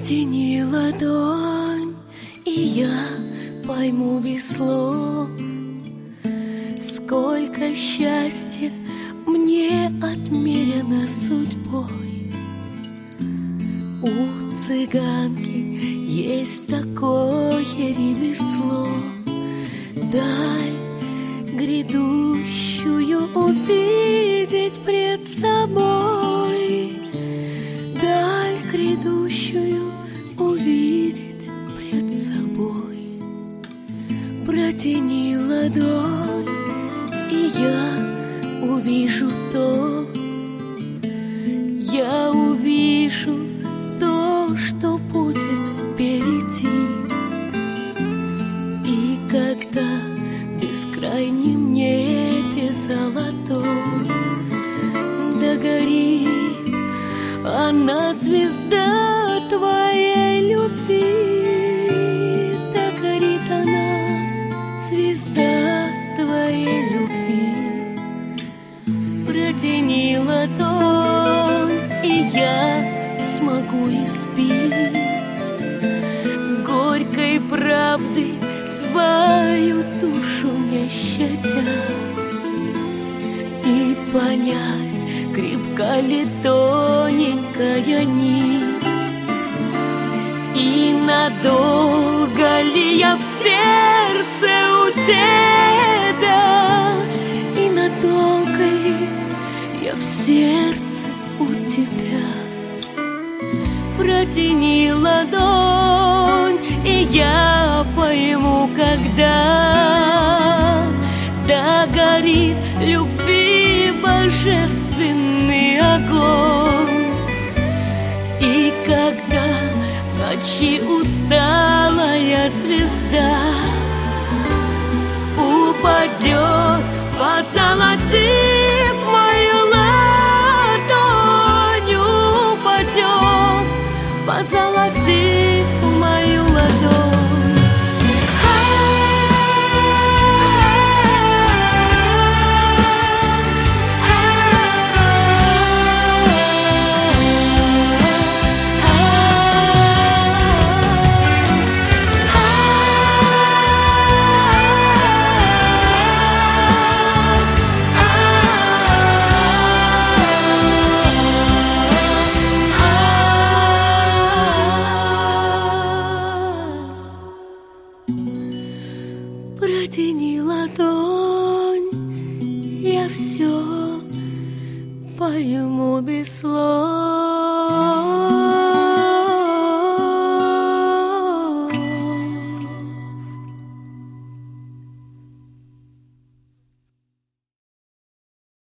Протяни ладонь, и я пойму без слов, сколько счастья мне отмерено судьбой. У цыганки есть такое ремесло, даль грядущую увидеть пред собой, даль грядущую увидеть пред собой. Протяни ладонь, и я увижу то, я увижу то, что будет впереди. И когда в бескрайнем небе золотом догорит она, звезда твоей любви, догорит она, звезда твоей любви. Протяни ладонь, и я смогу испить горькой правды свою душу не щадя, и понять, крепка ли тоненькая нить, и надолго ли я в сердце у тебя, и надолго ли я в сердце у тебя. Протяни ладонь, и я пойму, когда догорит любви божественный огонь, и когда в ночи усталая звезда упадет, позолотив мою ладонь, упадет, позолотив мою ладонь. Протяни ладонь, я все пойму без слов.